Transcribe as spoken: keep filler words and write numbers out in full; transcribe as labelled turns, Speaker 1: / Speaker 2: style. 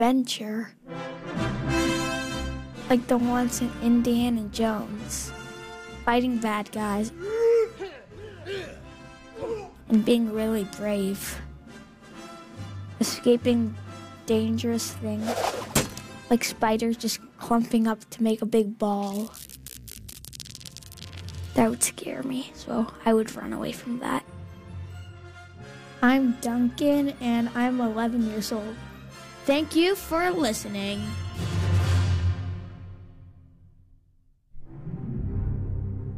Speaker 1: adventure. Like the ones in Indiana Jones. Fighting bad guys. And being really brave. Escaping dangerous things. Like spiders just clumping up to make a big ball. That would scare me, so I would run away from that. I'm Duncan, and I'm eleven years old. Thank you for listening.